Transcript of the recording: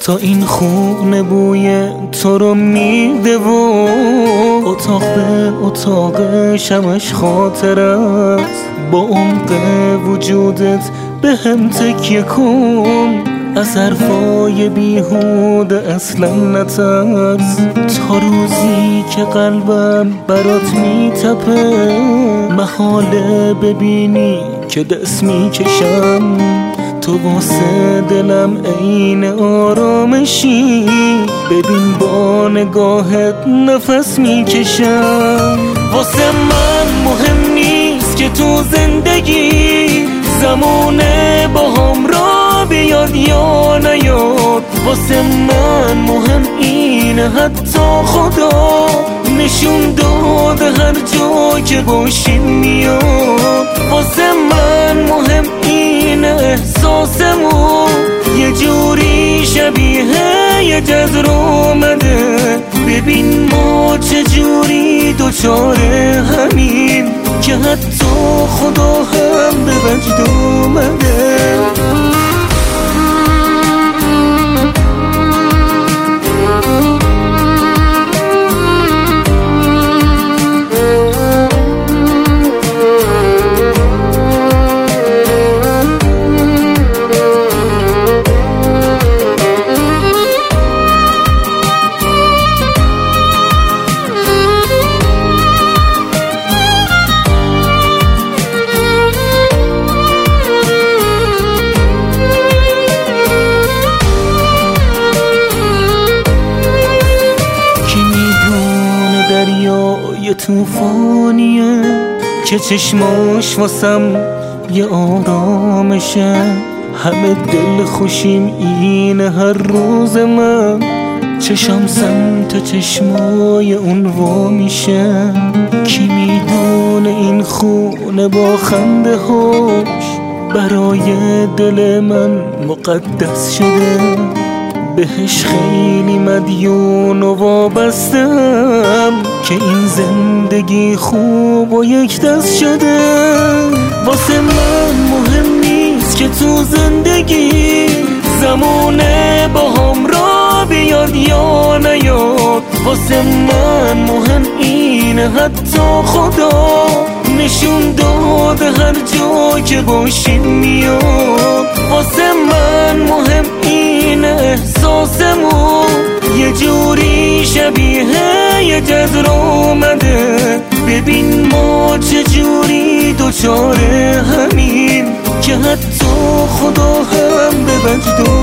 تا این خونه بوی تو رو میده و اتاق به اتاق شمش خاطر است. با عمق وجودت به هم تکیه کن، از حرفای بیهوده اصلا نترس. تا روزی که قلبم برات میتپه، محاله ببینی که دست میکشم. تو واسه دلم عین آرامشی، ببین با نگاهت نفس میکشم. واسه من مهم نیست که تو زندگی زمونه با هم را بیاد یا نیاد. واسه من مهم اینه حتی خدا نشون داده هر جا که باشیم میاد. واسه من مهم اینه احساسمون یه جوری شبیه یه جزر اومده. ببین ما چه جوری دوچاره همین که حتی خدا هم به وجد اومده. یه توفانیه که چشماش واسم یه آرامشه. همه دل خوشیم اینه هر روز من چشم سمت چشمای اون وا میشه. کی میدونه این خونه با خنده هاش برای دل من مقدس شده. بهش خیلی مدیون و وابستم که این زندگی خوب و یک دست شده. واسه من مهم نیست که تو زندگی زمونه با هم را بیاد یا نیاد. واسه من مهم اینه حتی خدا نشون داده هر جا که باشیم میاد. واسه من مهم اینه احساسمون یه جوری شبیه یه جزر اومده. ببین ما چه جوری دوچاره همین که حتی خدا هم به وجد